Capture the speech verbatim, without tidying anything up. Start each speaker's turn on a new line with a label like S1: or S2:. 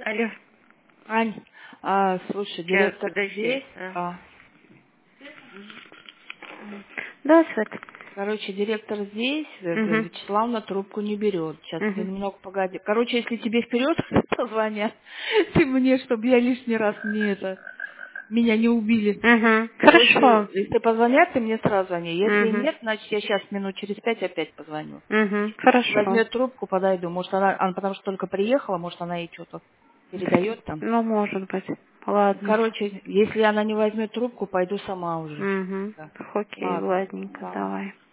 S1: Алло.
S2: Ань, а, слушай,
S1: Сейчас,
S2: директор
S1: подожди.
S2: здесь.
S1: А.
S2: А,
S1: Да, Свет.
S2: короче, директор здесь, э,
S1: Угу.
S2: Вячеславна трубку не берет. Сейчас ты
S1: Угу.
S2: немного погоди. Короче, если тебе вперед позвонят, ты мне, чтобы я лишний раз не это, меня не убили.
S1: Угу.
S2: Короче,
S1: Хорошо.
S2: если позвонят, ты мне сразу звони. Если
S1: Угу.
S2: нет, значит я сейчас минут через пять опять позвоню.
S1: Угу. Хорошо.
S2: Возьмет трубку, подойду. Может, она, она потому что только приехала, может, она ей что-то передает там.
S1: Ну, может быть. Ладно.
S2: Короче, если она не возьмет трубку, пойду сама уже.
S1: Угу.
S2: Да.
S1: Окей,
S2: Ладно.
S1: ладненько,
S2: Ладно.
S1: давай.